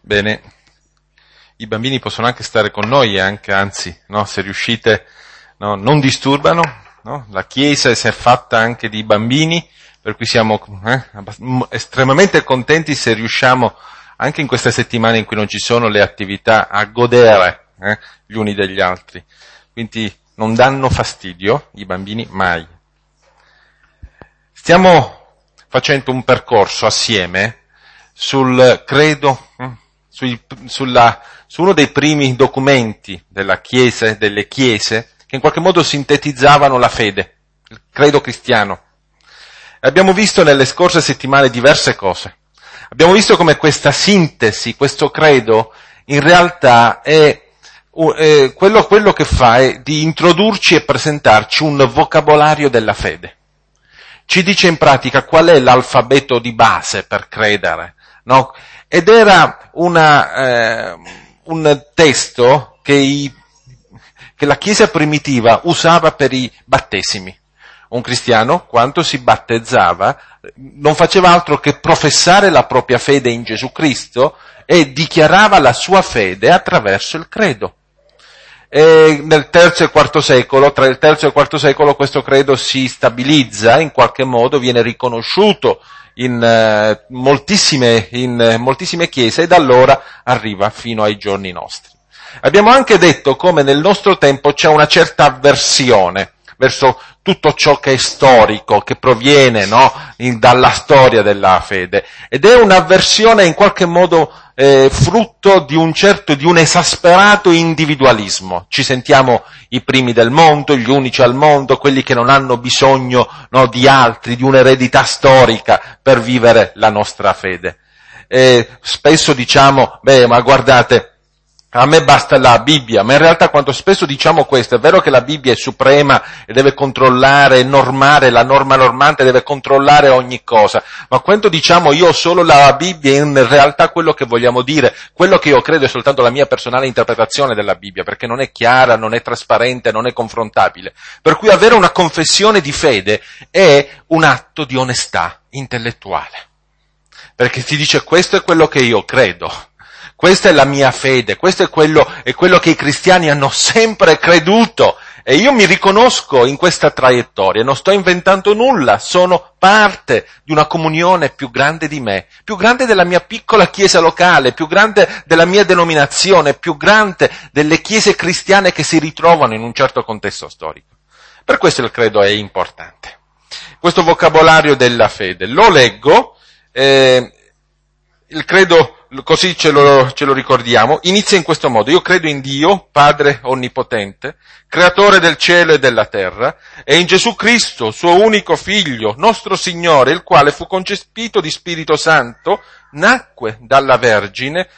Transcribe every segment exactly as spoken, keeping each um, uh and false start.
Bene, i bambini possono anche stare con noi, anche, anzi, no, se riuscite, no, non disturbano, no? La Chiesa si è fatta anche di bambini, per cui siamo eh, estremamente contenti se riusciamo, anche in queste settimane in cui non ci sono le attività, a godere eh, gli uni degli altri. Quindi non danno fastidio i bambini mai. Stiamo facendo un percorso assieme sul credo, sui, sulla, su uno dei primi documenti della Chiesa, delle Chiese, che in qualche modo sintetizzavano la fede, il credo cristiano. Abbiamo visto nelle scorse settimane diverse cose. Abbiamo visto come questa sintesi, questo credo, in realtà è eh, quello, quello che fa è di introdurci e presentarci un vocabolario della fede. Ci dice in pratica qual è l'alfabeto di base per credere, no? Ed era una, eh, un testo che, i, che la Chiesa primitiva usava per i battesimi. Un cristiano, quando si battezzava, non faceva altro che professare la propria fede in Gesù Cristo e dichiarava la sua fede attraverso il credo. E nel terzo e quarto secolo, tra il terzo e il quarto secolo, questo credo si stabilizza, in qualche modo viene riconosciuto in, eh, moltissime, in eh, moltissime chiese, e da allora arriva fino ai giorni nostri. Abbiamo anche detto come nel nostro tempo c'è una certa avversione verso tutto ciò che è storico, che proviene, no, in, dalla storia della fede, ed è un'avversione in qualche modo eh, frutto di un certo, di un esasperato individualismo. Ci sentiamo i primi del mondo, gli unici al mondo, quelli che non hanno bisogno, no, di altri, di un'eredità storica per vivere la nostra fede. E spesso diciamo, beh, ma guardate, a me basta la Bibbia, ma in realtà quando spesso diciamo questo, è vero che la Bibbia è suprema e deve controllare, normare, la norma normante deve controllare ogni cosa, ma quando diciamo io ho solo la Bibbia, in realtà quello che vogliamo dire, quello che io credo è soltanto la mia personale interpretazione della Bibbia, perché non è chiara, non è trasparente, non è confrontabile. Per cui avere una confessione di fede è un atto di onestà intellettuale, perché ti dice questo è quello che io credo. Questa è la mia fede, questo è quello, è quello che i cristiani hanno sempre creduto, e io mi riconosco in questa traiettoria, non sto inventando nulla, sono parte di una comunione più grande di me, più grande della mia piccola chiesa locale, più grande della mia denominazione, più grande delle chiese cristiane che si ritrovano in un certo contesto storico. Per questo il credo è importante. Questo vocabolario della fede, lo leggo, eh, il credo, così ce lo, ce lo ricordiamo, inizia in questo modo: io credo in Dio, Padre Onnipotente, Creatore del cielo e della terra, e in Gesù Cristo, suo unico Figlio, nostro Signore, il quale fu concepito di Spirito Santo, nacque dalla Vergine,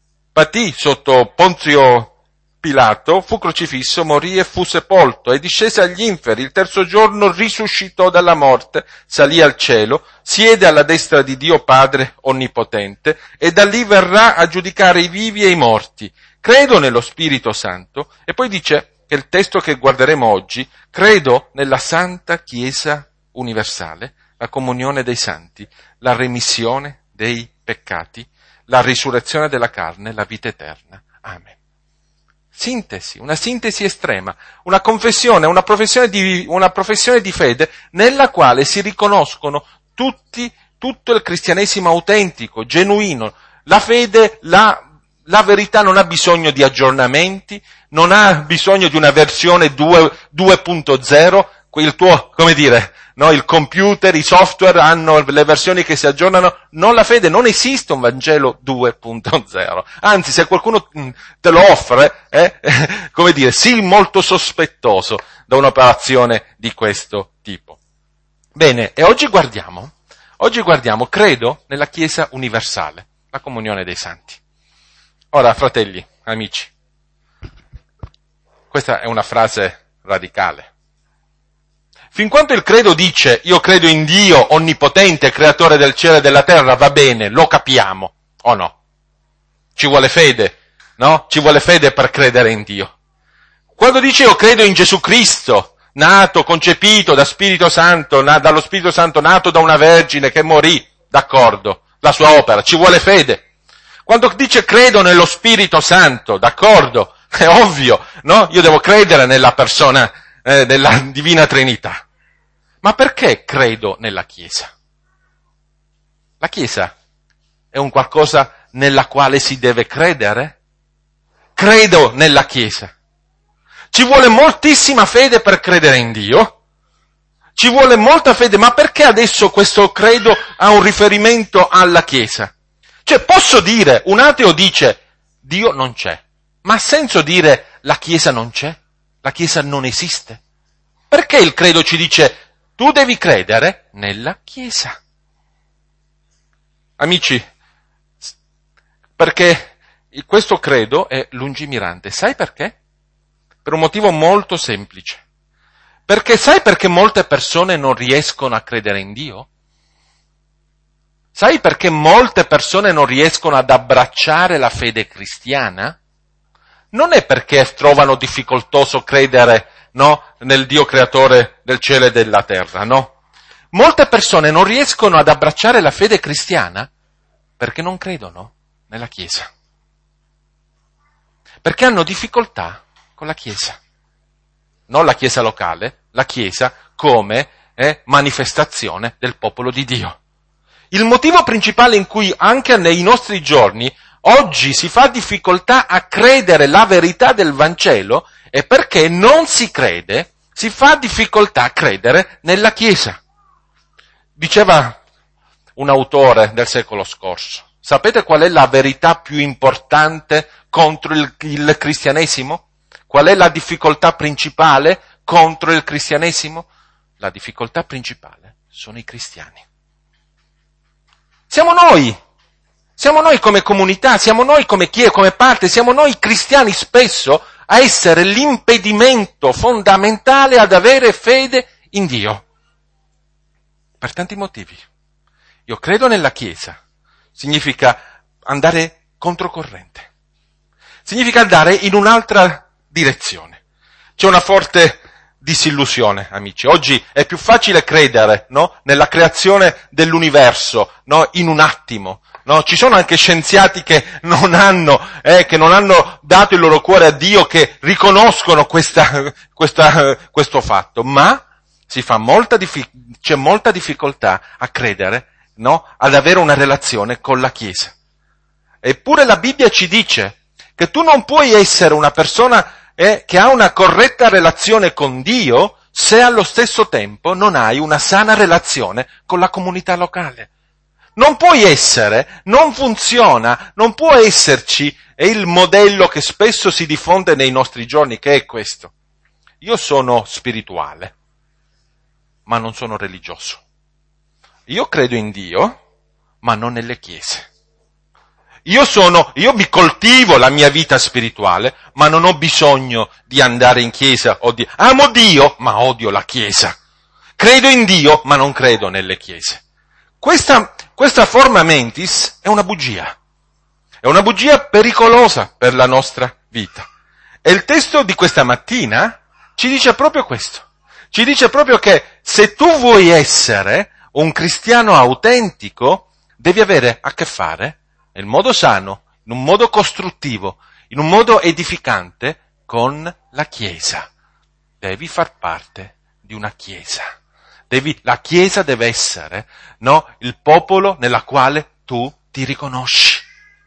patì sotto Ponzio Pilato, fu crocifisso, morì e fu sepolto, e discese agli inferi, il terzo giorno risuscitò dalla morte, salì al cielo, siede alla destra di Dio Padre Onnipotente, e da lì verrà a giudicare i vivi e i morti. Credo nello Spirito Santo, e poi dice, che il testo che guarderemo oggi, credo nella Santa Chiesa Universale, la comunione dei santi, la remissione dei peccati, la risurrezione della carne, la vita eterna. Amen. Sintesi, una sintesi estrema, una confessione, una professione di, una professione di fede nella quale si riconoscono tutti, tutto il cristianesimo autentico, genuino. La fede, la, la verità non ha bisogno di aggiornamenti, non ha bisogno di una versione due punto zero, il tuo, come dire, no, il computer, i software hanno le versioni che si aggiornano, non la fede, non esiste un Vangelo due punto zero. Anzi, se qualcuno te lo offre, eh, come dire, sii molto sospettoso da un'operazione di questo tipo. Bene, e oggi guardiamo, oggi guardiamo, credo nella Chiesa universale, la comunione dei santi. Ora, fratelli, amici, questa è una frase radicale. Fin quanto il credo dice, io credo in Dio onnipotente, creatore del cielo e della terra, va bene, lo capiamo, o no? Ci vuole fede, no? Ci vuole fede per credere in Dio. Quando dice io credo in Gesù Cristo, nato, concepito da Spirito Santo, na, dallo Spirito Santo, nato da una vergine che morì, d'accordo, la sua opera, ci vuole fede. Quando dice credo nello Spirito Santo, d'accordo, è ovvio, no? Io devo credere nella persona eh, della Divina Trinità. Ma perché credo nella Chiesa? La Chiesa è un qualcosa nella quale si deve credere? Credo nella Chiesa. Ci vuole moltissima fede per credere in Dio? Ci vuole molta fede, ma perché adesso questo credo ha un riferimento alla Chiesa? Cioè, posso dire, un ateo dice, Dio non c'è, ma ha senso dire la Chiesa non c'è? La Chiesa non esiste? Perché il credo ci dice, tu devi credere nella Chiesa? Amici, perché questo credo è lungimirante. Sai perché? Per un motivo molto semplice. Perché sai perché molte persone non riescono a credere in Dio? Sai perché molte persone non riescono ad abbracciare la fede cristiana? Non è perché trovano difficoltoso credere, no, nel Dio creatore del cielo e della terra, no? Molte persone non riescono ad abbracciare la fede cristiana perché non credono nella Chiesa. Perché hanno difficoltà con la Chiesa. Non la Chiesa locale, la Chiesa come eh, manifestazione del popolo di Dio. Il motivo principale in cui anche nei nostri giorni oggi si fa difficoltà a credere la verità del Vangelo è perché non si crede, si fa difficoltà a credere nella Chiesa. Diceva un autore del secolo scorso, sapete qual è la verità più importante contro il, il cristianesimo? Qual è la difficoltà principale contro il cristianesimo? La difficoltà principale sono i cristiani. Siamo noi, siamo noi come comunità, siamo noi come chiesa, come parte, siamo noi cristiani spesso a essere l'impedimento fondamentale ad avere fede in Dio. Per tanti motivi. Io credo nella Chiesa, significa andare controcorrente, significa andare in un'altra direzione. C'è una forte disillusione, amici. Oggi è più facile credere, no, nella creazione dell'universo, no, in un attimo. No, ci sono anche scienziati che non hanno, eh, che non hanno dato il loro cuore a Dio, che riconoscono questa, questa, questo fatto, ma si fa molta diffi- c'è molta difficoltà a credere, no, ad avere una relazione con la Chiesa. Eppure la Bibbia ci dice che tu non puoi essere una persona eh, che ha una corretta relazione con Dio se allo stesso tempo non hai una sana relazione con la comunità locale. Non puoi essere, non funziona, non può esserci, è il modello che spesso si diffonde nei nostri giorni, che è questo. Io sono spirituale, ma non sono religioso. Io credo in Dio, ma non nelle chiese. Io sono, io mi coltivo la mia vita spirituale, ma non ho bisogno di andare in chiesa o di, amo Dio, ma odio la chiesa. Credo in Dio, ma non credo nelle chiese. Questa, questa forma mentis è una bugia. È una bugia pericolosa per la nostra vita. E il testo di questa mattina ci dice proprio questo. Ci dice proprio che se tu vuoi essere un cristiano autentico, devi avere a che fare in modo sano, in un modo costruttivo, in un modo edificante con la Chiesa. Devi far parte di una Chiesa. Devi, la Chiesa deve essere, no, il popolo nella quale tu ti riconosci.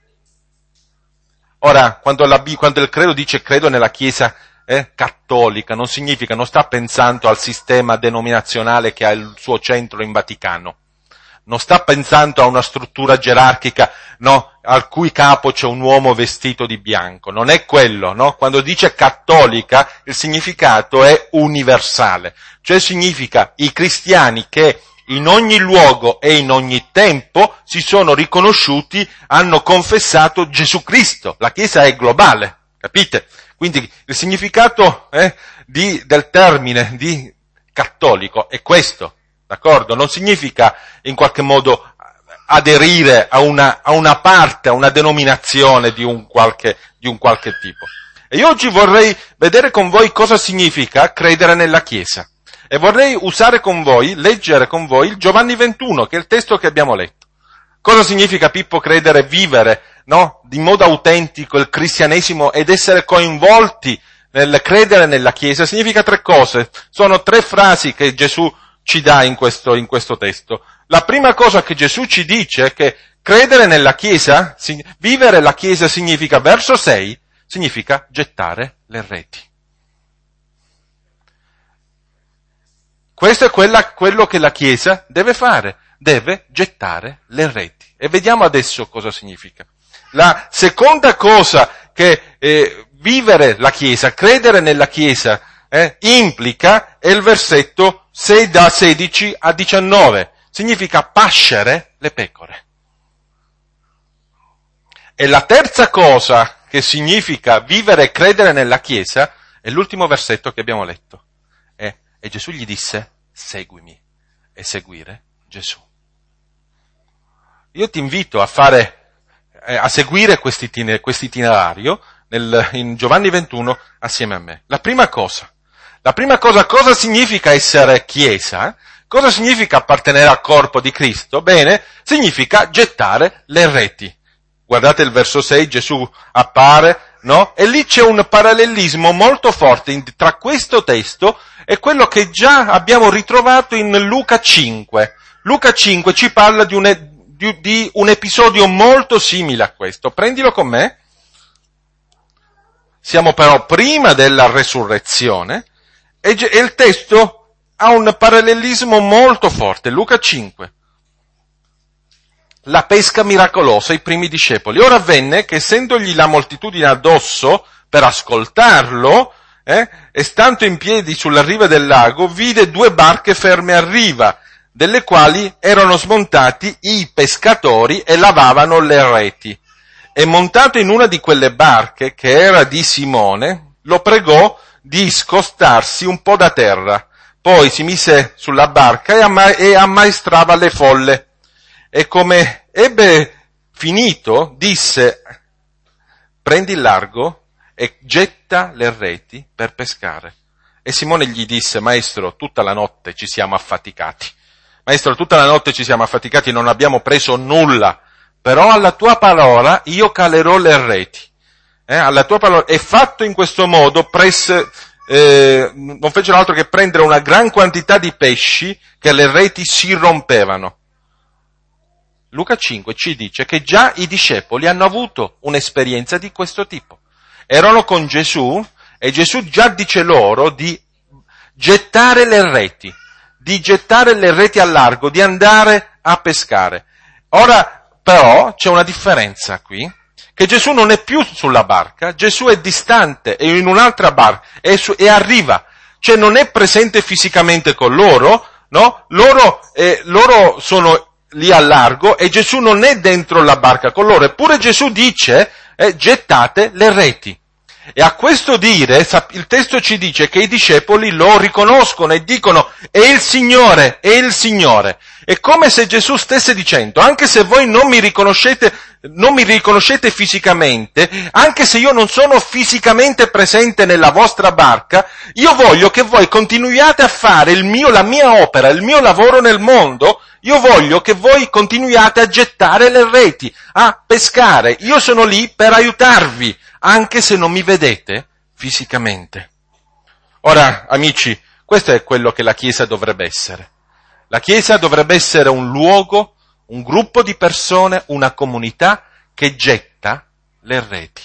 Ora, quando, la, quando il credo dice credo nella Chiesa eh, cattolica, non significa, non sta pensando al sistema denominazionale che ha il suo centro in Vaticano. Non sta pensando a una struttura gerarchica, no, al cui capo c'è un uomo vestito di bianco. Non è quello, no? Quando dice cattolica, il significato è universale. Cioè significa i cristiani che in ogni luogo e in ogni tempo si sono riconosciuti, hanno confessato Gesù Cristo. La Chiesa è globale, capite? Quindi il significato eh, di, del termine di cattolico è questo. D'accordo? Non significa in qualche modo aderire a una, a una parte, a una denominazione di un qualche, di un qualche tipo. E io oggi vorrei vedere con voi cosa significa credere nella Chiesa. E vorrei usare con voi, leggere con voi il Giovanni ventuno, che è il testo che abbiamo letto. Cosa significa, Pippo, credere, vivere, no? In modo autentico il cristianesimo ed essere coinvolti nel credere nella Chiesa? Significa tre cose. Sono tre frasi che Gesù ci dà in questo, in questo testo. La prima cosa che Gesù ci dice è che credere nella Chiesa, vivere la Chiesa significa, verso sei, significa gettare le reti. Questo è quella, quello che la Chiesa deve fare, deve gettare le reti. E vediamo adesso cosa significa. La seconda cosa che eh, vivere la Chiesa, credere nella Chiesa, eh, implica è il versetto sei da sedici a diciannove. Significa pascere le pecore. E la terza cosa che significa vivere e credere nella Chiesa è l'ultimo versetto che abbiamo letto. E, e Gesù gli disse, seguimi, e seguire Gesù. Io ti invito a fare, eh, a seguire questo itinerario nel, in Giovanni ventuno assieme a me. La prima cosa, la prima cosa, cosa significa essere Chiesa? Cosa significa appartenere al corpo di Cristo? Bene, significa gettare le reti. Guardate il verso sei, Gesù appare, no? E lì c'è un parallelismo molto forte in, tra questo testo e quello che già abbiamo ritrovato in Luca cinque. Luca cinque ci parla di un, di, di un episodio molto simile a questo. Prendilo con me. Siamo però prima della resurrezione e, e il testo ha un parallelismo molto forte. Luca cinque. La pesca miracolosa, i primi discepoli. Ora avvenne che essendogli la moltitudine addosso per ascoltarlo, eh, e stando in piedi sulla riva del lago, vide due barche ferme a riva, delle quali erano smontati i pescatori e lavavano le reti. E montato in una di quelle barche, che era di Simone, lo pregò di scostarsi un po' da terra. Poi si mise sulla barca e, amma- e ammaestrava le folle. E come ebbe finito, disse, prendi il largo e getta le reti per pescare. E Simone gli disse, maestro, tutta la notte ci siamo affaticati. Maestro, tutta la notte ci siamo affaticati e non abbiamo preso nulla. Però alla tua parola io calerò le reti. Eh, alla tua parola. E fatto in questo modo, presse, eh, non fecero altro che prendere una gran quantità di pesci che le reti si rompevano. Luca cinque ci dice che già i discepoli hanno avuto un'esperienza di questo tipo. Erano con Gesù e Gesù già dice loro di gettare le reti, di gettare le reti al largo, di andare a pescare. Ora però c'è una differenza qui, che Gesù non è più sulla barca, Gesù è distante, è in un'altra barca e, su, e arriva, cioè non è presente fisicamente con loro, no? Loro, eh, loro sono lì al largo e Gesù non è dentro la barca con loro, eppure Gesù dice eh, gettate le reti. E a questo dire il testo ci dice che i discepoli lo riconoscono e dicono è il Signore, è il Signore. È come se Gesù stesse dicendo, anche se voi non mi riconoscete, non mi riconoscete fisicamente, anche se io non sono fisicamente presente nella vostra barca, io voglio che voi continuiate a fare il mio, la mia opera, il mio lavoro nel mondo. Io voglio che voi continuiate a gettare le reti, a pescare. Io sono lì per aiutarvi, anche se non mi vedete fisicamente. Ora, amici, questo è quello che la Chiesa dovrebbe essere. La Chiesa dovrebbe essere un luogo, un gruppo di persone, una comunità che getta le reti.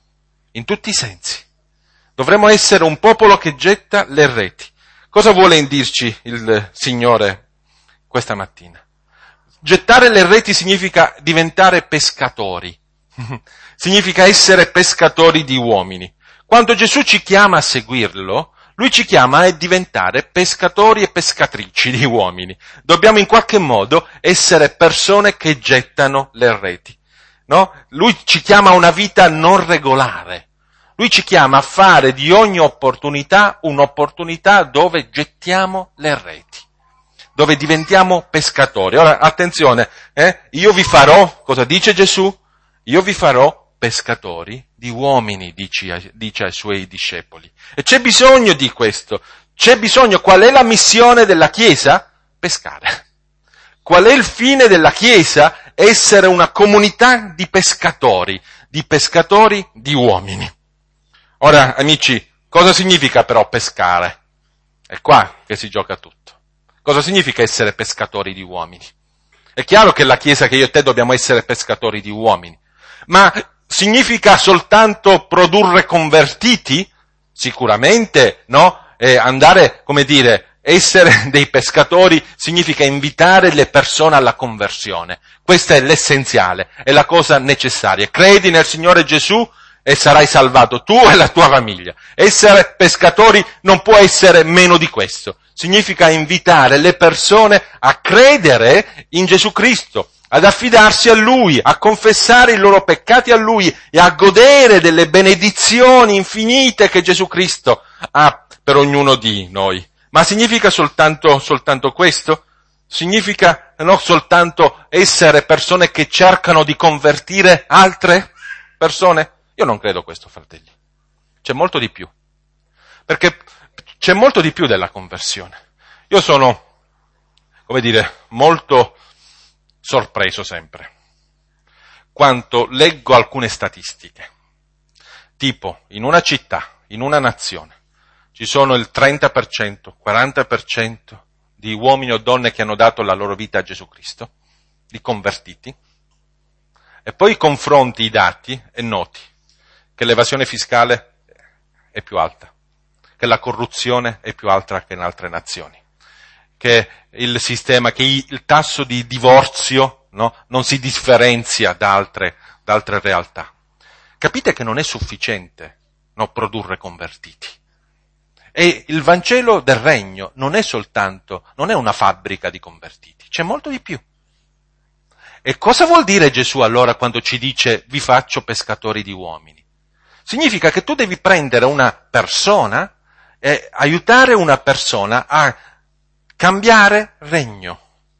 In tutti i sensi. Dovremmo essere un popolo che getta le reti. Cosa vuole dirci il Signore questa mattina? Gettare le reti significa diventare pescatori. Significa essere pescatori di uomini. Quando Gesù ci chiama a seguirlo, Lui ci chiama a diventare pescatori e pescatrici di uomini. Dobbiamo in qualche modo essere persone che gettano le reti, no? Lui ci chiama a una vita non regolare. Lui ci chiama a fare di ogni opportunità un'opportunità dove gettiamo le reti, dove diventiamo pescatori. Ora, attenzione, eh? Io vi farò, cosa dice Gesù? Io vi farò pescatori di uomini, dice, dice ai suoi discepoli. E c'è bisogno di questo. C'è bisogno, qual è la missione della Chiesa? Pescare. Qual è il fine della Chiesa? È essere una comunità di pescatori, di pescatori di uomini. Ora, amici, cosa significa però pescare? È qua che si gioca tutto. Cosa significa essere pescatori di uomini? È chiaro che la Chiesa, che io e te dobbiamo essere pescatori di uomini, ma significa soltanto produrre convertiti? Sicuramente, no? E andare, come dire, essere dei pescatori significa invitare le persone alla conversione. Questa è l'essenziale, è la cosa necessaria. Credi nel Signore Gesù e sarai salvato tu e la tua famiglia. Essere pescatori non può essere meno di questo. Significa invitare le persone a credere in Gesù Cristo, ad affidarsi a Lui, a confessare i loro peccati a Lui e a godere delle benedizioni infinite che Gesù Cristo ha per ognuno di noi. Ma significa soltanto, soltanto questo? Significa non soltanto essere persone che cercano di convertire altre persone? Io non credo questo, fratelli. C'è molto di più. Perché c'è molto di più della conversione. Io sono, come dire, molto sorpreso sempre quando leggo alcune statistiche. Tipo, in una città, in una nazione, ci sono il trenta per cento, quaranta per cento di uomini o donne che hanno dato la loro vita a Gesù Cristo, di convertiti, e poi confronti i dati e noti che l'evasione fiscale è più alta, che la corruzione è più alta che in altre nazioni, che il sistema, che il tasso di divorzio, no, non si differenzia da altre, da altre realtà. Capite che non è sufficiente, no, produrre convertiti. E il Vangelo del Regno non è soltanto, non è una fabbrica di convertiti, c'è molto di più. E cosa vuol dire Gesù allora quando ci dice vi faccio pescatori di uomini? Significa che tu devi prendere una persona e aiutare una persona a cambiare regno.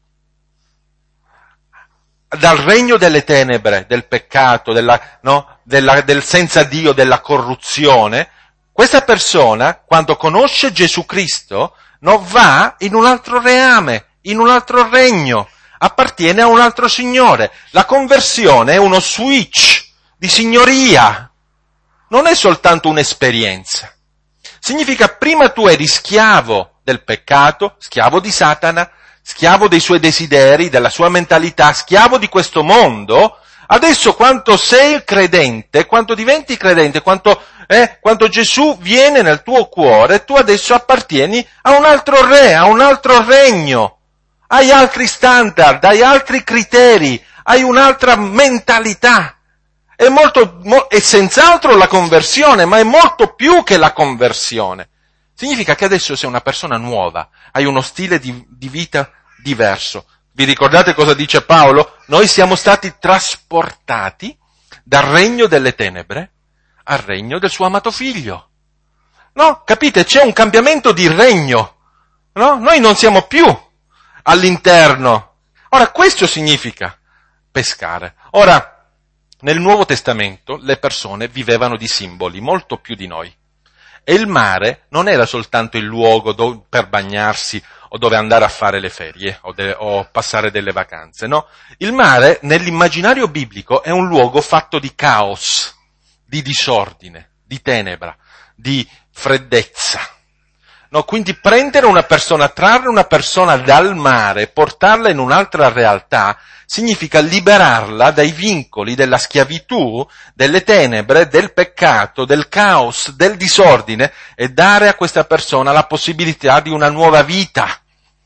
Dal regno delle tenebre, del peccato, della, no, della, del senza Dio, della corruzione. Questa persona, quando conosce Gesù Cristo, non va in un altro reame, in un altro regno, appartiene a un altro signore. La conversione è uno switch di signoria, non è soltanto un'esperienza. Significa prima tu eri schiavo del peccato, schiavo di Satana, schiavo dei suoi desideri, della sua mentalità, schiavo di questo mondo. Adesso quando sei il credente, quando diventi credente, quando, eh, quando Gesù viene nel tuo cuore, tu adesso appartieni a un altro re, a un altro regno, hai altri standard, hai altri criteri, hai un'altra mentalità. È molto, mo, è senz'altro la conversione, ma è molto più che la conversione. Significa che adesso sei una persona nuova, hai uno stile di, di vita diverso. Vi ricordate cosa dice Paolo? Noi siamo stati trasportati dal regno delle tenebre al regno del suo amato figlio. No? Capite? C'è un cambiamento di regno. No? Noi non siamo più all'interno. Ora, questo significa pescare. Ora, nel Nuovo Testamento le persone vivevano di simboli, molto più di noi. E il mare non era soltanto il luogo dove, per bagnarsi o dove andare a fare le ferie o, de, o passare delle vacanze, no? Il mare, nell'immaginario biblico, è un luogo fatto di caos, di disordine, di tenebra, di freddezza. No? Quindi prendere una persona, trarre una persona dal mare, portarla in un'altra realtà, significa liberarla dai vincoli della schiavitù, delle tenebre, del peccato, del caos, del disordine e dare a questa persona la possibilità di una nuova vita.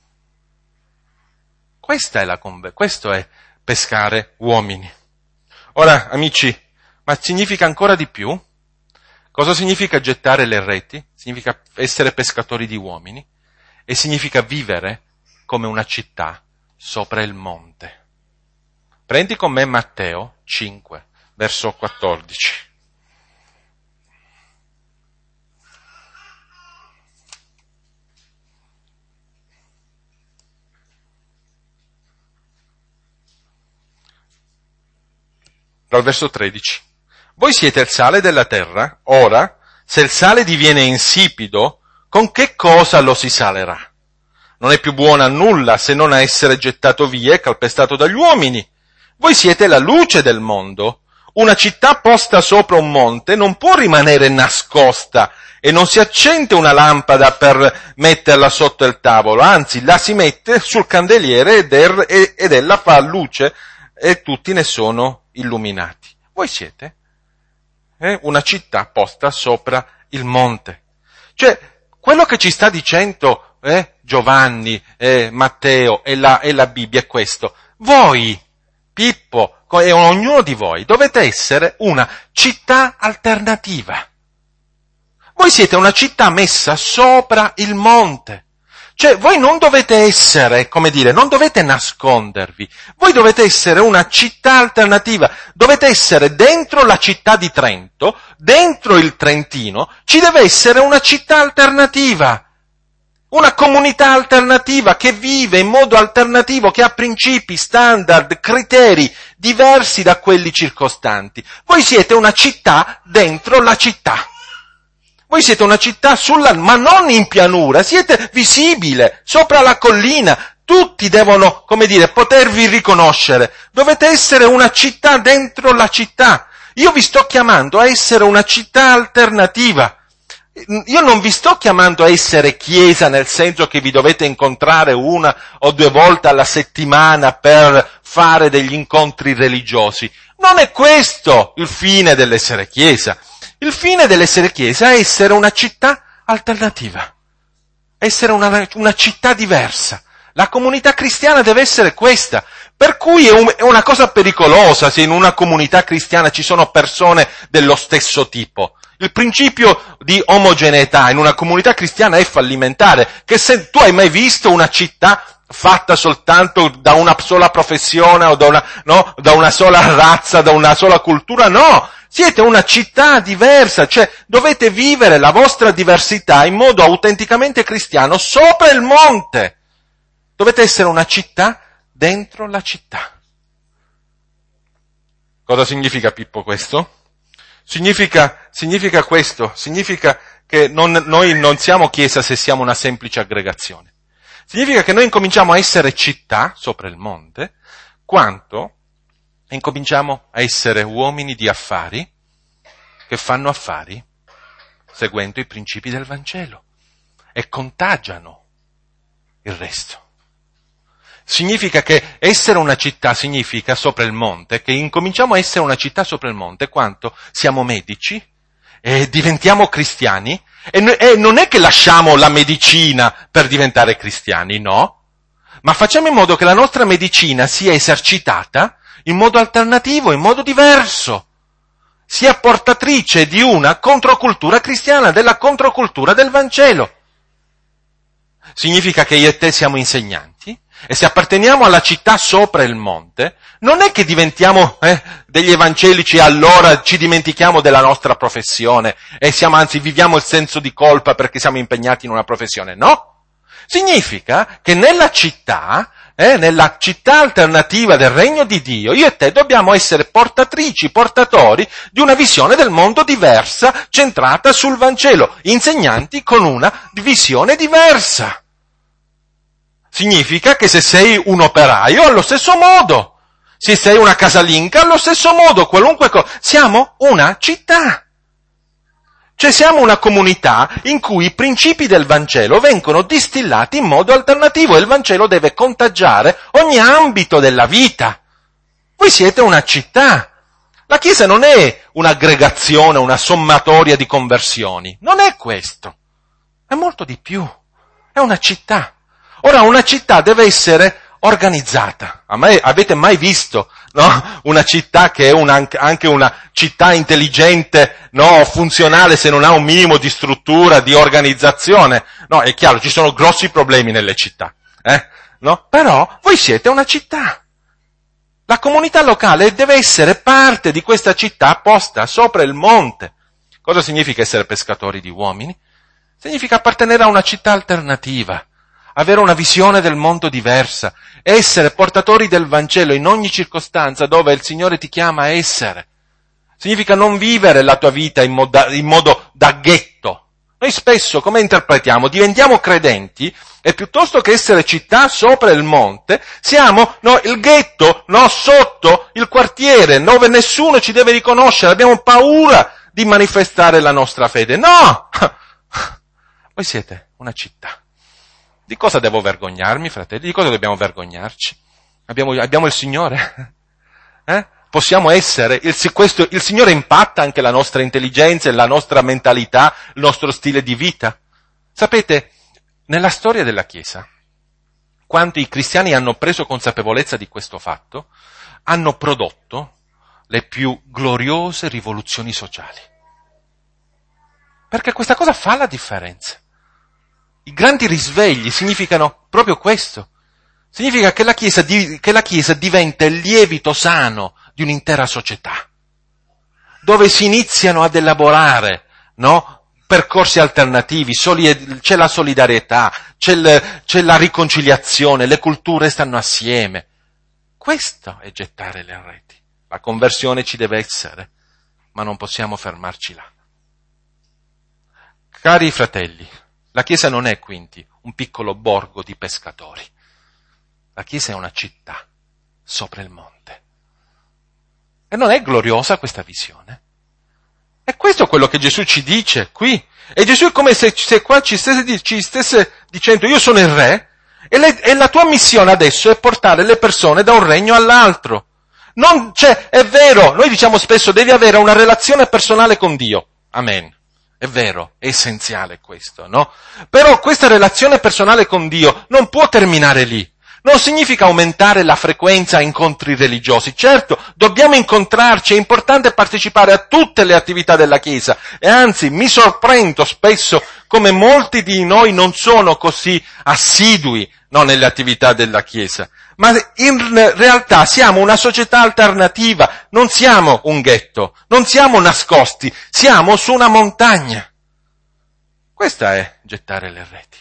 Questa è la conver- questo è pescare uomini. Ora, amici, ma significa ancora di più? Cosa significa gettare le reti? Significa essere pescatori di uomini e significa vivere come una città sopra il monte. Prendi con me Matteo cinque, verso quattordici. Dal verso tredici. Voi siete il sale della terra, ora, se il sale diviene insipido, con che cosa lo si salerà? Non è più buono a nulla se non a essere gettato via e calpestato dagli uomini. Voi siete la luce del mondo. Una città posta sopra un monte non può rimanere nascosta e non si accende una lampada per metterla sotto il tavolo, anzi la si mette sul candeliere ed, er, ed ella fa luce e tutti ne sono illuminati. Voi siete eh, una città posta sopra il monte. Cioè, quello che ci sta dicendo eh, Giovanni, eh, Matteo e la, e la Bibbia è questo. Voi, Pippo e ognuno di voi dovete essere una città alternativa. Voi siete una città messa sopra il monte. Cioè, voi non dovete essere, come dire, non dovete nascondervi. Voi dovete essere una città alternativa. Dovete essere dentro la città di Trento, dentro il Trentino, ci deve essere una città alternativa. Una comunità alternativa che vive in modo alternativo, che ha principi, standard, criteri diversi da quelli circostanti. Voi siete una città dentro la città. Voi siete una città sulla, ma non in pianura, siete visibile, sopra la collina. Tutti devono, come dire, potervi riconoscere. Dovete essere una città dentro la città. Io vi sto chiamando a essere una città alternativa. Io non vi sto chiamando a essere chiesa nel senso che vi dovete incontrare una o due volte alla settimana per fare degli incontri religiosi. Non è questo il fine dell'essere chiesa. Il fine dell'essere chiesa è essere una città alternativa, essere una, una città diversa. La comunità cristiana deve essere questa, per cui è, un, è una cosa pericolosa se in una comunità cristiana ci sono persone dello stesso tipo. Il principio di omogeneità in una comunità cristiana è fallimentare, che se tu hai mai visto una città fatta soltanto da una sola professione o da una, no, da una sola razza, da una sola cultura, no! Siete una città diversa, cioè dovete vivere la vostra diversità in modo autenticamente cristiano sopra il monte. Dovete essere una città dentro la città. Cosa significa, Pippo, questo? Significa, significa questo, significa che non, noi non siamo chiesa se siamo una semplice aggregazione. Significa che noi incominciamo a essere città sopra il monte, quanto incominciamo a essere uomini di affari che fanno affari seguendo i principi del Vangelo e contagiano il resto. Significa che essere una città significa sopra il monte, che incominciamo a essere una città sopra il monte quanto siamo medici e diventiamo cristiani e, e non è che lasciamo la medicina per diventare cristiani, no, ma facciamo in modo che la nostra medicina sia esercitata in modo alternativo, in modo diverso, sia portatrice di una controcultura cristiana, della controcultura del Vangelo. Significa che io e te siamo insegnanti e se apparteniamo alla città sopra il monte, non è che diventiamo eh, degli evangelici e allora ci dimentichiamo della nostra professione e siamo, anzi viviamo il senso di colpa perché siamo impegnati in una professione, no. Significa che nella città Eh, nella città alternativa del regno di Dio, io e te dobbiamo essere portatrici, portatori di una visione del mondo diversa, centrata sul Vangelo, insegnanti con una visione diversa. Significa che se sei un operaio, allo stesso modo, se sei una casalinga, allo stesso modo, qualunque cosa, siamo una città. Cioè siamo una comunità in cui i principi del Vangelo vengono distillati in modo alternativo e il Vangelo deve contagiare ogni ambito della vita. Voi siete una città. La Chiesa non è un'aggregazione, una sommatoria di conversioni. Non è questo. È molto di più. È una città. Ora, una città deve essere organizzata. A me, avete mai visto, no? Una città che è una, anche una città intelligente, no? Funzionale se non ha un minimo di struttura, di organizzazione? No, è chiaro, ci sono grossi problemi nelle città, eh? No? Però voi siete una città. La comunità locale deve essere parte di questa città posta sopra il monte. Cosa significa essere pescatori di uomini? Significa appartenere a una città alternativa, avere una visione del mondo diversa, essere portatori del Vangelo in ogni circostanza dove il Signore ti chiama a essere. Significa non vivere la tua vita in modo, in modo da ghetto, Noi spesso, come interpretiamo, diventiamo credenti e piuttosto che essere città sopra il monte, siamo no, il ghetto, no, sotto il quartiere, dove nessuno ci deve riconoscere, abbiamo paura di manifestare la nostra fede. No! Voi siete una città. Di cosa devo vergognarmi, fratelli? Di cosa dobbiamo vergognarci? Abbiamo, abbiamo il Signore? Eh? Possiamo essere, il, questo, il Signore impatta anche la nostra intelligenza, la nostra mentalità, il nostro stile di vita. Sapete, nella storia della Chiesa, quando i cristiani hanno preso consapevolezza di questo fatto, hanno prodotto le più gloriose rivoluzioni sociali. Perché questa cosa fa la differenza. I grandi risvegli significano proprio questo. Significa che la Chiesa, che la Chiesa diventa il lievito sano di un'intera società, dove si iniziano ad elaborare, no? Percorsi alternativi, soli, c'è la solidarietà, c'è, il, c'è la riconciliazione, le culture stanno assieme. Questo è gettare le reti. La conversione ci deve essere, ma non possiamo fermarci là. Cari fratelli, la Chiesa non è quindi un piccolo borgo di pescatori. La Chiesa è una città sopra il monte. E non è gloriosa questa visione? E questo è quello che Gesù ci dice qui. E Gesù è come se, se qua ci stesse, ci stesse dicendo: io sono il re e, le, e la tua missione adesso è portare le persone da un regno all'altro. Non c'è, è vero, noi diciamo spesso devi avere una relazione personale con Dio. Amen. È vero, è essenziale questo, no? Però questa relazione personale con Dio non può terminare lì. Non significa aumentare la frequenza a incontri religiosi. Certo, dobbiamo incontrarci, è importante partecipare a tutte le attività della Chiesa. E anzi, mi sorprendo spesso come molti di noi non sono così assidui, no, nelle attività della Chiesa. Ma in realtà siamo una società alternativa, non siamo un ghetto, non siamo nascosti, siamo su una montagna. Questa è gettare le reti.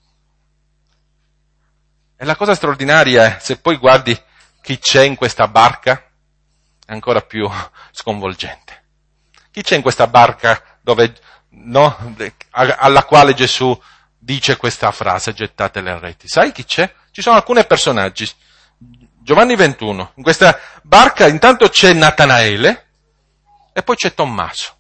E la cosa straordinaria è, se poi guardi chi c'è in questa barca, è ancora più sconvolgente. Chi c'è in questa barca dove, no, alla quale Gesù dice questa frase, gettate le reti? Sai chi c'è? Ci sono alcuni personaggi. Giovanni ventuno. In questa barca intanto c'è Natanaele e poi c'è Tommaso.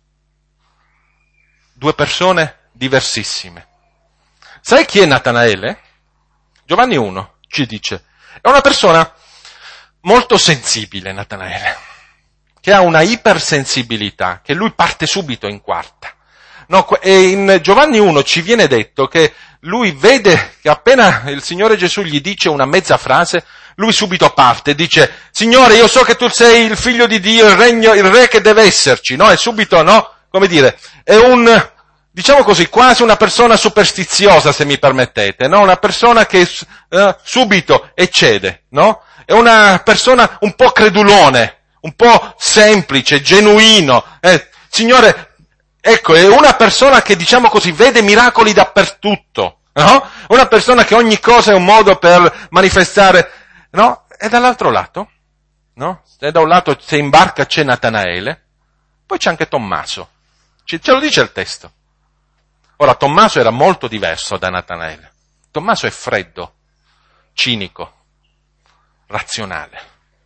Due persone diversissime. Sai chi è Natanaele? Giovanni uno ci dice, è una persona molto sensibile, Natanaele, che ha una ipersensibilità, che lui parte subito in quarta. No, e in Giovanni uno ci viene detto che lui vede che appena il Signore Gesù gli dice una mezza frase, lui subito parte e dice, Signore, io so che tu sei il figlio di Dio, il regno, il re che deve esserci, no? E subito, no? Come dire, è un... diciamo così, quasi una persona superstiziosa, se mi permettete, no? Una persona che uh, subito eccede, no? È una persona un po' credulone, un po' semplice, genuino. Eh, Signore, ecco, è una persona che, diciamo così, vede miracoli dappertutto, no? Una persona che ogni cosa è un modo per manifestare, no? E dall'altro lato, no? E da un lato se in barca c'è Natanaele, poi c'è anche Tommaso. Ce, ce lo dice il testo. Ora, Tommaso era molto diverso da Natanaele. Tommaso è freddo, cinico, razionale.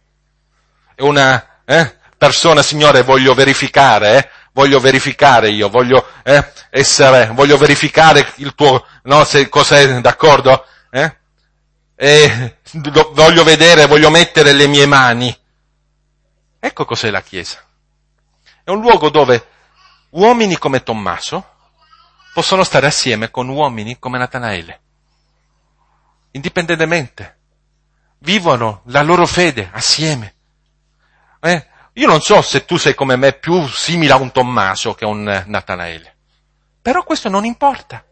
È una eh, persona, Signore, voglio verificare, eh, voglio verificare io, voglio eh, essere, voglio verificare il tuo, no, se cos'è, d'accordo? Eh? E do, voglio vedere, voglio mettere le mie mani. Ecco cos'è la Chiesa. È un luogo dove uomini come Tommaso possono stare assieme con uomini come Natanaele, indipendentemente, vivono la loro fede assieme. Eh? Io non so se tu sei come me più simile a un Tommaso che a un Natanaele, però questo non importa,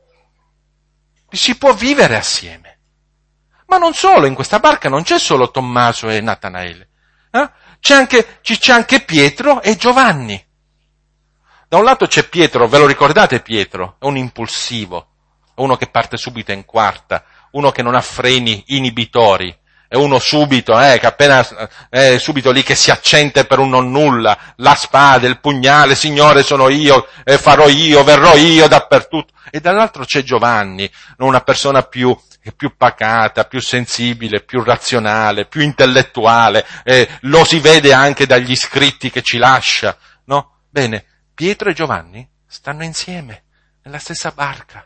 si può vivere assieme. Ma non solo, in questa barca non c'è solo Tommaso e Natanaele, eh? c'è anche, c'è anche Pietro e Giovanni. Da un lato c'è Pietro, ve lo ricordate Pietro? È un impulsivo, uno che parte subito in quarta, uno che non ha freni inibitori, è uno subito, eh, che appena, è subito lì che si accende per un non nulla, la spada, il pugnale, Signore sono io, e farò io, verrò io dappertutto. E dall'altro c'è Giovanni, una persona più, più pacata, più sensibile, più razionale, più intellettuale, eh, lo si vede anche dagli scritti che ci lascia, no? Bene, Pietro e Giovanni stanno insieme, nella stessa barca.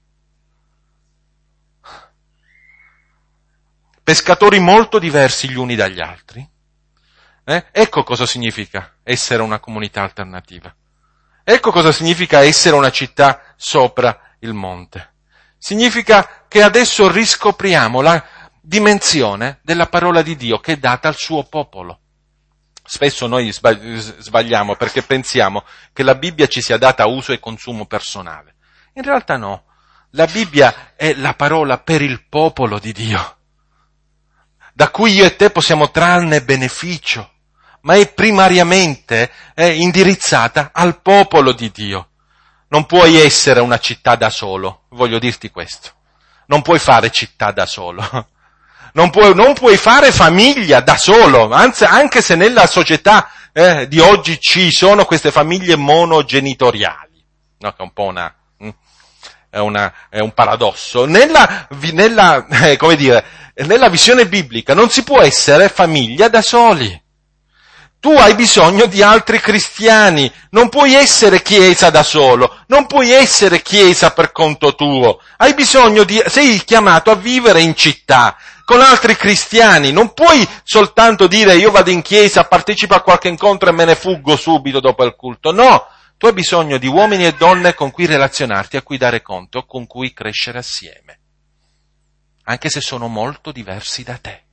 Pescatori molto diversi gli uni dagli altri. Eh? Ecco cosa significa essere una comunità alternativa. Ecco cosa significa essere una città sopra il monte. Significa che adesso riscopriamo la dimensione della parola di Dio che è data al suo popolo. Spesso noi sbagliamo perché pensiamo che la Bibbia ci sia data a uso e consumo personale. In realtà no. La Bibbia è la parola per il popolo di Dio, da cui io e te possiamo trarne beneficio, ma è primariamente è indirizzata al popolo di Dio. Non puoi essere una città da solo, voglio dirti questo. Non puoi fare città da solo. Non puoi, non puoi fare famiglia da solo, anzi, anche se nella società eh, di oggi ci sono queste famiglie monogenitoriali, no? Che è un po' una, è, una, è un paradosso. Nella, nella, eh, come dire, nella visione biblica non si può essere famiglia da soli. Tu hai bisogno di altri cristiani, non puoi essere chiesa da solo, non puoi essere chiesa per conto tuo, hai bisogno di, sei chiamato a vivere in città, con altri cristiani, non puoi soltanto dire io vado in chiesa, partecipo a qualche incontro e me ne fuggo subito dopo il culto, no, tu hai bisogno di uomini e donne con cui relazionarti, a cui dare conto, con cui crescere assieme, anche se sono molto diversi da te.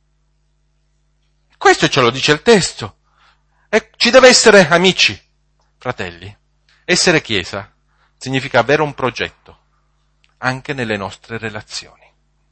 Questo ce lo dice il testo. E ci deve essere, amici, fratelli, essere chiesa significa avere un progetto, anche nelle nostre relazioni.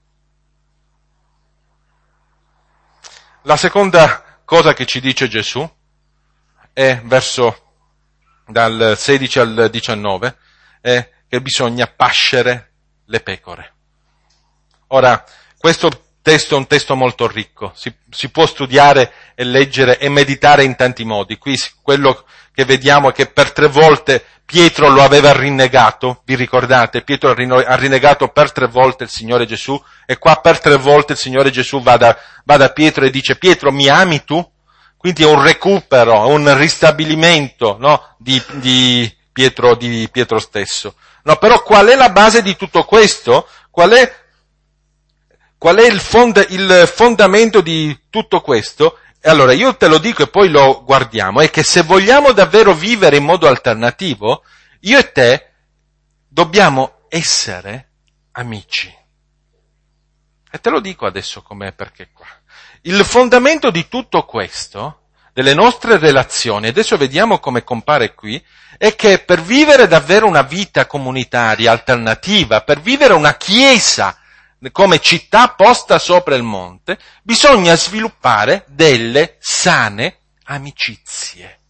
La seconda cosa che ci dice Gesù è verso dal sedici al diciannove, è che bisogna pascere le pecore. Ora, questo testo è un testo molto ricco, si, si può studiare e leggere e meditare in tanti modi. Qui quello che vediamo è che per tre volte Pietro lo aveva rinnegato, vi ricordate? Pietro ha rinnegato per tre volte il Signore Gesù, e qua per tre volte il Signore Gesù va da, va da Pietro e dice: Pietro, mi ami tu? Quindi è un recupero, un ristabilimento, no? di, di, Pietro, di Pietro stesso. No, però qual è la base di tutto questo? Qual è Qual è il, fond- il fondamento di tutto questo? E allora io te lo dico e poi lo guardiamo, è che se vogliamo davvero vivere in modo alternativo, io e te dobbiamo essere amici. E te lo dico adesso com'è, perché qua. Il fondamento di tutto questo, delle nostre relazioni, adesso vediamo come compare qui, è che per vivere davvero una vita comunitaria alternativa, per vivere una chiesa come città posta sopra il monte, bisogna sviluppare delle sane amicizie.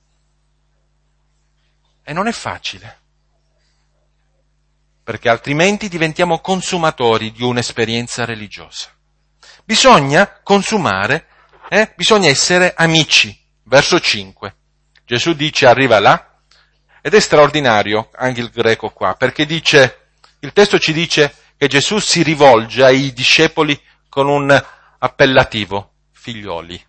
E non è facile, perché altrimenti diventiamo consumatori di un'esperienza religiosa. Bisogna consumare, eh? bisogna essere amici. Verso cinque. Gesù dice, arriva là, ed è straordinario anche il greco qua, perché dice, il testo ci dice che Gesù si rivolge ai discepoli con un appellativo, figlioli.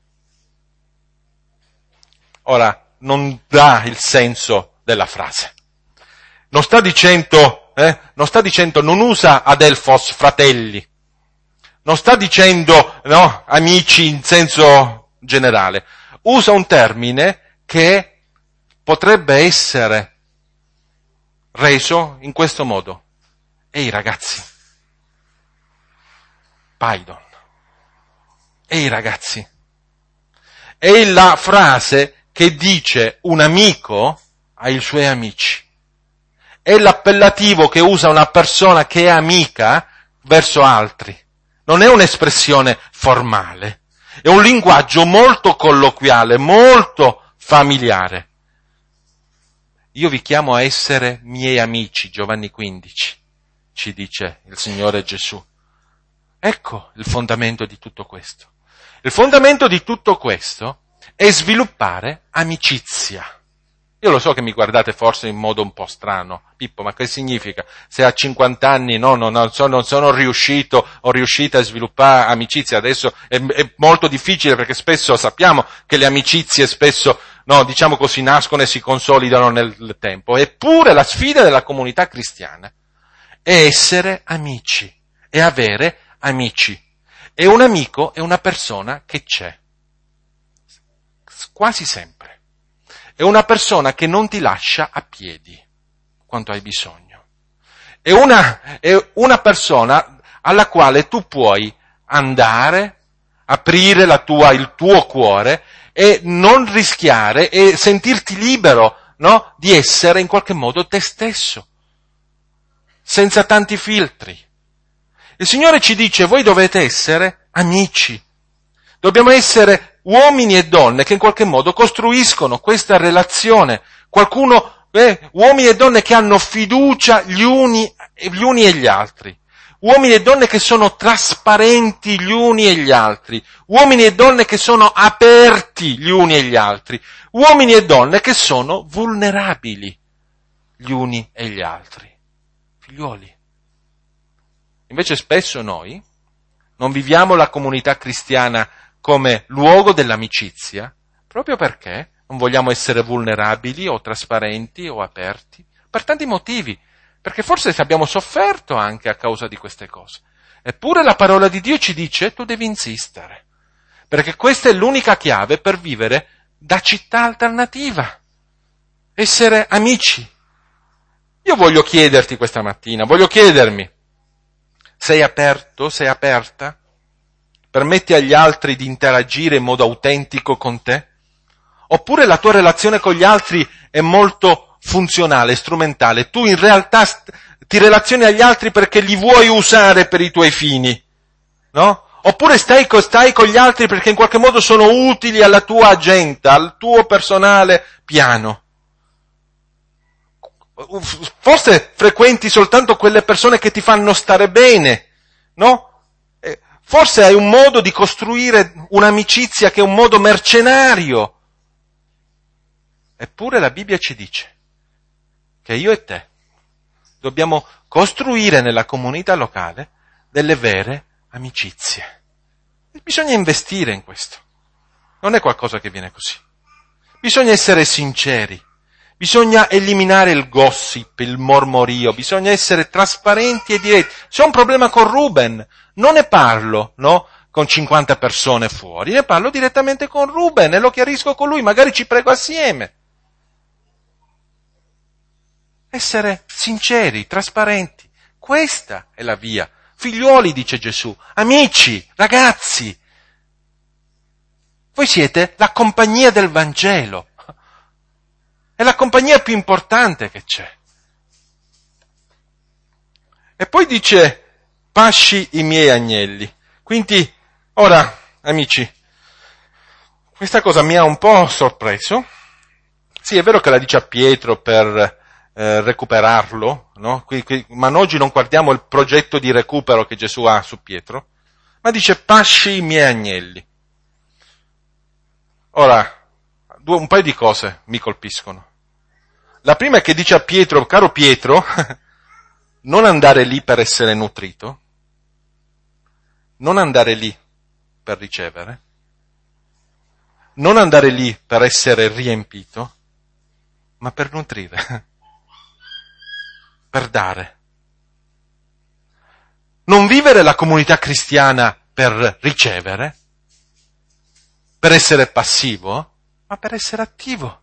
Ora, non dà il senso della frase. Non sta dicendo, eh, non sta dicendo, non usa adelphos, fratelli. Non sta dicendo, no, amici in senso generale. Usa un termine che potrebbe essere reso in questo modo. Ehi ragazzi, Paidon, ehi ragazzi, è la frase che dice un amico ai suoi amici, è l'appellativo che usa una persona che è amica verso altri, non è un'espressione formale, è un linguaggio molto colloquiale, molto familiare. Io vi chiamo a essere miei amici, Giovanni quindici. Ci dice il Signore Gesù. Ecco il fondamento di tutto questo. Il fondamento di tutto questo è sviluppare amicizia. Io lo so che mi guardate forse in modo un po' strano. Pippo, ma che significa? Se a cinquanta anni no, no, no, sono, sono riuscito, ho riuscito a sviluppare amicizia, adesso è, è molto difficile perché spesso sappiamo che le amicizie spesso, no, diciamo così, nascono e si consolidano nel tempo. Eppure la sfida della comunità cristiana è essere amici, è avere amici. E un amico è una persona che c'è. Quasi sempre. È una persona che non ti lascia a piedi quando hai bisogno. È una, è una persona alla quale tu puoi andare, aprire la tua, il tuo cuore e non rischiare e sentirti libero, no? Di essere in qualche modo te stesso, senza tanti filtri. Il Signore ci dice, voi dovete essere amici. Dobbiamo essere uomini e donne che in qualche modo costruiscono questa relazione. Qualcuno, eh, uomini e donne che hanno fiducia gli uni, gli uni e gli altri. Uomini e donne che sono trasparenti gli uni e gli altri. Uomini e donne che sono aperti gli uni e gli altri. Uomini e donne che sono vulnerabili gli uni e gli altri. Figliuoli. Invece spesso noi non viviamo la comunità cristiana come luogo dell'amicizia, proprio perché non vogliamo essere vulnerabili o trasparenti o aperti, per tanti motivi, perché forse abbiamo sofferto anche a causa di queste cose. Eppure la parola di Dio ci dice, tu devi insistere, perché questa è l'unica chiave per vivere da città alternativa, essere amici. Io voglio chiederti questa mattina, voglio chiedermi, sei aperto, sei aperta? Permetti agli altri di interagire in modo autentico con te? Oppure la tua relazione con gli altri è molto funzionale, strumentale? Tu in realtà st- ti relazioni agli altri perché li vuoi usare per i tuoi fini, no? Oppure stai, co- stai con gli altri perché in qualche modo sono utili alla tua agenda, al tuo personale piano? Forse frequenti soltanto quelle persone che ti fanno stare bene, no? Forse hai un modo di costruire un'amicizia che è un modo mercenario. Eppure la Bibbia ci dice che io e te dobbiamo costruire nella comunità locale delle vere amicizie. E bisogna investire in questo. Non è qualcosa che viene così. Bisogna essere sinceri. Bisogna eliminare il gossip, il mormorio, bisogna essere trasparenti e diretti. Se ho un problema con Ruben, non ne parlo, no? Con cinquanta persone fuori, ne parlo direttamente con Ruben e lo chiarisco con lui, magari ci prego assieme. Essere sinceri, trasparenti, questa è la via. Figliuoli, dice Gesù, amici, ragazzi, voi siete la compagnia del Vangelo. È la compagnia più importante che c'è. E poi dice, pasci i miei agnelli. Quindi, ora, amici, questa cosa mi ha un po' sorpreso. Sì, è vero che la dice a Pietro per eh, recuperarlo, no? Qui, qui, ma oggi non guardiamo il progetto di recupero che Gesù ha su Pietro, ma dice, pasci i miei agnelli. Ora, due, un paio di cose mi colpiscono. La prima è che dice a Pietro, caro Pietro, non andare lì per essere nutrito, non andare lì per ricevere, non andare lì per essere riempito, ma per nutrire, per dare. Non vivere la comunità cristiana per ricevere, per essere passivo, ma per essere attivo.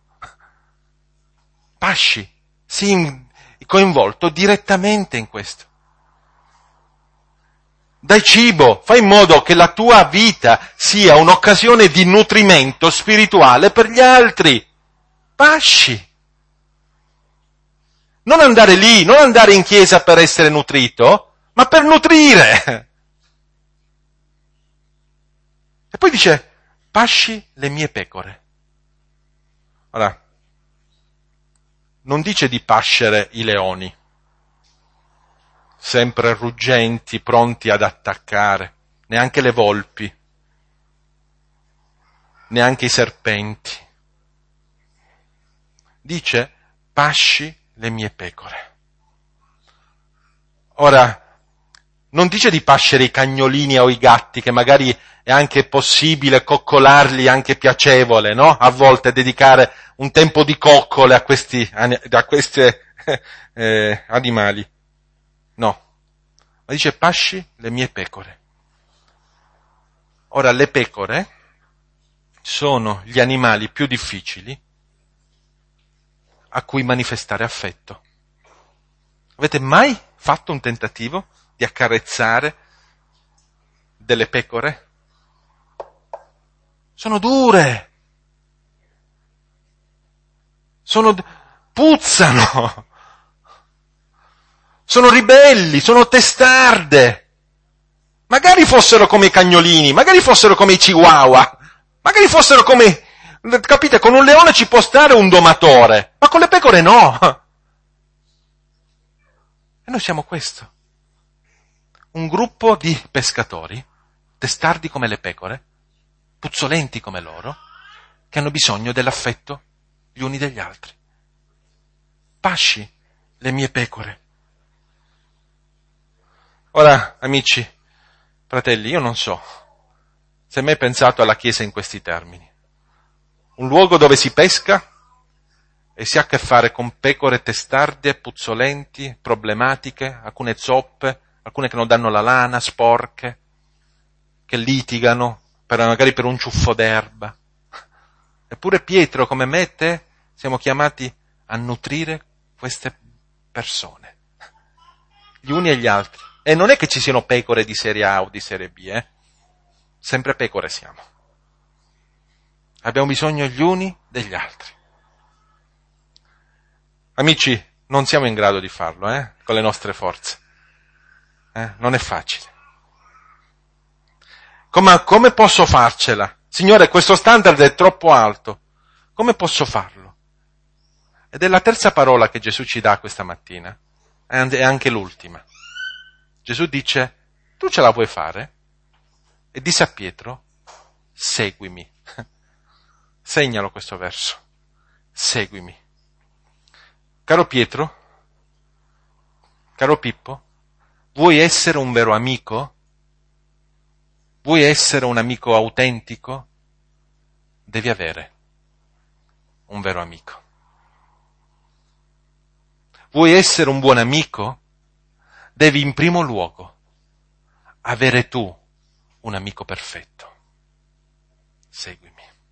Pasci, sii coinvolto direttamente in questo. Dai cibo, fai in modo che la tua vita sia un'occasione di nutrimento spirituale per gli altri. Pasci. Non andare lì, non andare in chiesa per essere nutrito, ma per nutrire. E poi dice, pasci le mie pecore. Ora, non dice di pascere i leoni. sempre ruggenti, pronti ad attaccare, neanche le volpi, neanche i serpenti. Dice, pasci le mie pecore. Ora, non dice di pascere i cagnolini o i gatti, che magari è anche possibile coccolarli, anche piacevole, no? A volte dedicare un tempo di coccole a questi, a questi eh, animali. No. Ma dice pasci le mie pecore. Ora, le pecore sono gli animali più difficili a cui manifestare affetto. Avete mai fatto un tentativo di accarezzare delle pecore? Sono dure, sono puzzano, sono ribelli, sono testarde. Magari fossero come i cagnolini, magari fossero come i chihuahua, magari fossero come, capite, con un leone ci può stare un domatore, ma con le pecore no. E noi siamo questo. Un gruppo di pescatori, testardi come le pecore, puzzolenti come loro, che hanno bisogno dell'affetto gli uni degli altri. Pasci le mie pecore. Ora, amici, fratelli, io non so se mai pensato alla Chiesa in questi termini. Un luogo dove si pesca e si ha a che fare con pecore testarde, puzzolenti, problematiche, alcune zoppe, alcune che non danno la lana, sporche, che litigano, per, magari per un ciuffo d'erba. Eppure Pietro, come me e te, siamo chiamati a nutrire queste persone, gli uni e gli altri. E non è che ci siano pecore di serie A o di serie B, eh? Sempre pecore siamo. Abbiamo bisogno gli uni degli altri. Amici, non siamo in grado di farlo, eh? Con le nostre forze. Eh? Non è facile. Come, come posso farcela? Signore, questo standard è troppo alto. Come posso farlo? Ed è la terza parola che Gesù ci dà questa mattina. È anche l'ultima. Gesù dice, tu ce la vuoi fare? E disse a Pietro, seguimi. Segnalo questo verso. Seguimi. Caro Pietro, caro Pippo, vuoi essere un vero amico? Vuoi essere un amico autentico? Devi avere un vero amico. Vuoi essere un buon amico? Devi in primo luogo avere tu un amico perfetto. Seguimi.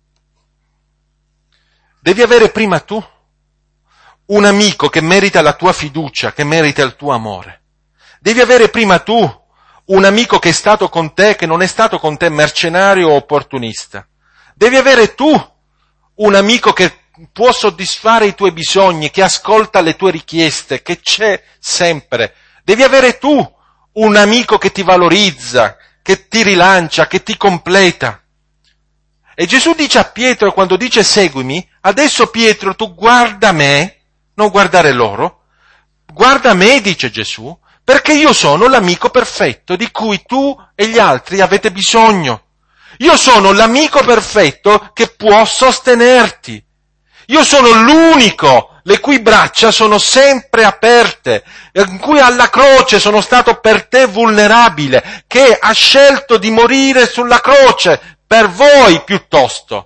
Devi avere prima tu un amico che merita la tua fiducia, che merita il tuo amore. Devi avere prima tu un amico che è stato con te, che non è stato con te mercenario o opportunista. Devi avere tu un amico che può soddisfare i tuoi bisogni, che ascolta le tue richieste, che c'è sempre. Devi avere tu un amico che ti valorizza, che ti rilancia, che ti completa. E Gesù dice a Pietro, quando dice seguimi, adesso Pietro tu guarda me, non guardare loro, guarda me, dice Gesù, perché io sono l'amico perfetto di cui tu e gli altri avete bisogno. Io sono l'amico perfetto che può sostenerti. Io sono l'unico le cui braccia sono sempre aperte, in cui alla croce sono stato per te vulnerabile, che ha scelto di morire sulla croce per voi piuttosto.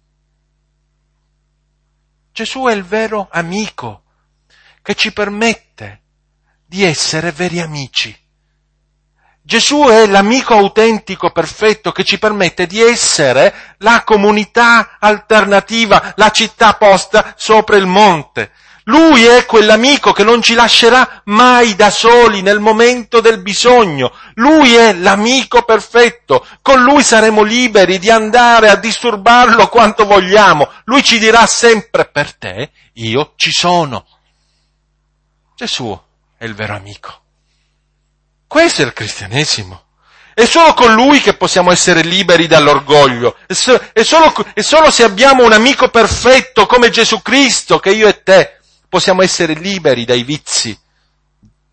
Gesù è il vero amico che ci permette di essere veri amici. Gesù è l'amico autentico perfetto che ci permette di essere la comunità alternativa, la città posta sopra il monte. Lui è quell'amico che non ci lascerà mai da soli nel momento del bisogno. Lui è l'amico perfetto. Con lui saremo liberi di andare a disturbarlo quanto vogliamo. Lui ci dirà sempre, per te io ci sono. Gesù è il vero amico. Questo è il cristianesimo. È solo con lui che possiamo essere liberi dall'orgoglio. È, so, è, solo, è solo se abbiamo un amico perfetto come Gesù Cristo, che io e te possiamo essere liberi dai vizi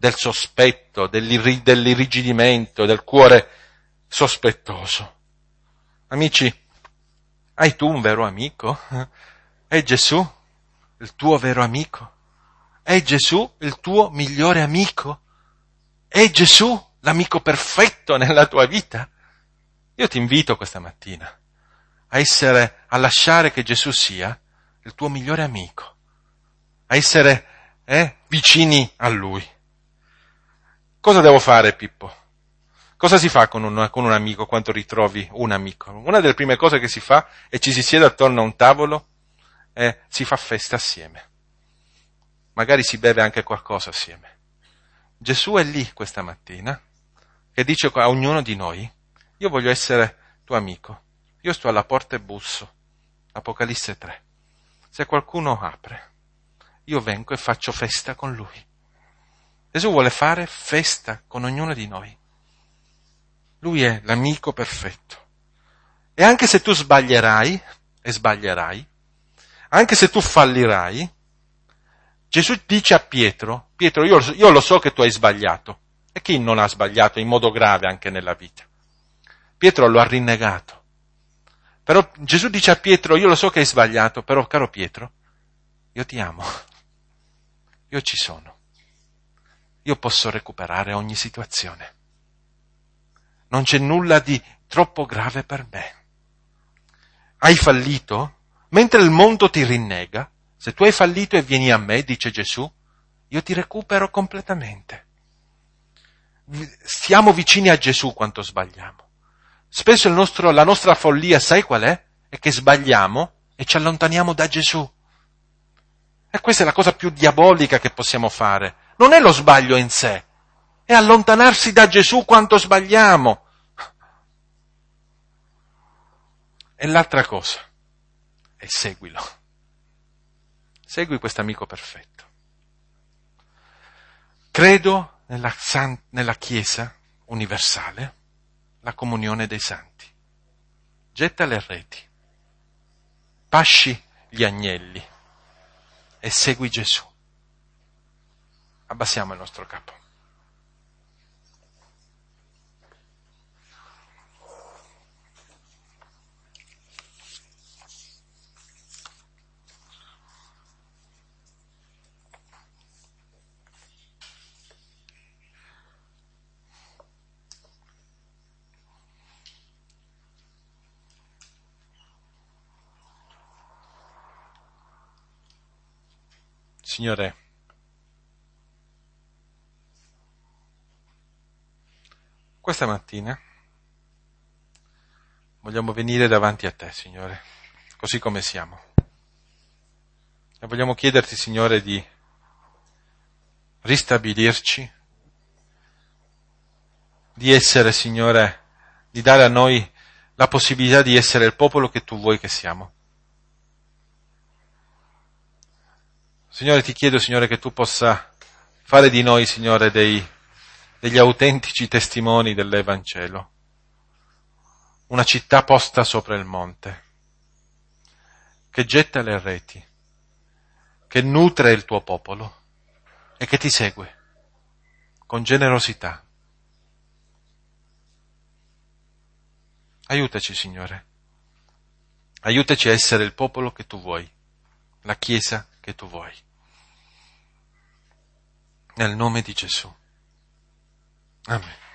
del sospetto, dell'irri- dell'irrigidimento, del cuore sospettoso. Amici, hai tu un vero amico? È Gesù il tuo vero amico? È Gesù il tuo migliore amico? È Gesù l'amico perfetto nella tua vita? Io ti invito questa mattina a essere, a lasciare che Gesù sia il tuo migliore amico, a essere eh, vicini a Lui. Cosa devo fare, Pippo? Cosa si fa con un, con un amico quando ritrovi un amico? Una delle prime cose che si fa è ci si siede attorno a un tavolo e si fa festa assieme. Magari si beve anche qualcosa assieme. Gesù è lì questa mattina che dice a ognuno di noi: io voglio essere tuo amico, io sto alla porta e busso. Apocalisse tre. Se qualcuno apre, io vengo e faccio festa con lui. Gesù vuole fare festa con ognuno di noi. Lui è l'amico perfetto. E anche se tu sbaglierai, e sbaglierai, anche se tu fallirai, Gesù dice a Pietro: Pietro, io, io lo so che tu hai sbagliato. E chi non ha sbagliato in modo grave anche nella vita? Pietro lo ha rinnegato. Però Gesù dice a Pietro: io lo so che hai sbagliato, però caro Pietro, io ti amo. Io ci sono. Io posso recuperare ogni situazione. Non c'è nulla di troppo grave per me. Hai fallito? Mentre il mondo ti rinnega, se tu hai fallito e vieni a me, dice Gesù, io ti recupero completamente. Stiamo vicini a Gesù quando sbagliamo. Spesso il nostro, la nostra follia, sai qual è? È che sbagliamo e ci allontaniamo da Gesù. E questa è la cosa più diabolica che possiamo fare. Non è lo sbaglio in sé, è allontanarsi da Gesù quando sbagliamo. E l'altra cosa è seguilo. Segui questo amico perfetto. Credo nella, san, nella Chiesa universale, la comunione dei santi. Getta le reti, pasci gli agnelli e segui Gesù. Abbassiamo il nostro capo. Signore, questa mattina vogliamo venire davanti a te, Signore, così come siamo. E vogliamo chiederti, Signore, di ristabilirci, di essere, Signore, di dare a noi la possibilità di essere il popolo che tu vuoi che siamo. Signore, ti chiedo, Signore, che tu possa fare di noi, Signore, dei, degli autentici testimoni dell'Evangelo. Una città posta sopra il monte, che getta le reti, che nutre il tuo popolo e che ti segue con generosità. Aiutaci, Signore. Aiutaci a essere il popolo che tu vuoi, la Chiesa che tu vuoi. Nel nome di Gesù. Amen.